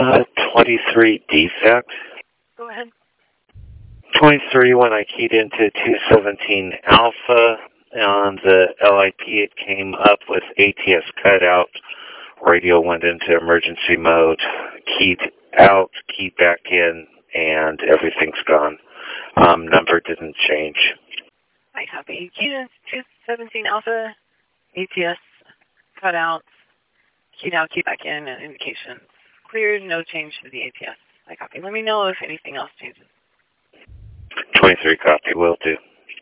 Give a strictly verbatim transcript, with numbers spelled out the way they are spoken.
Uh, twenty-three defect. Go ahead. twenty-three, when I keyed into two seventeen alpha on the L I P, it came up with A T S cutout. Radio went into emergency mode, keyed out, keyed back in, and everything's gone. Um, number didn't change. I copy. Keyed in two seventeen alpha, A T S cutout, keyed out, keyed back in, and indications cleared, no change to the A T S. I copy. Let me know if anything else changes. twenty-three copy, will do.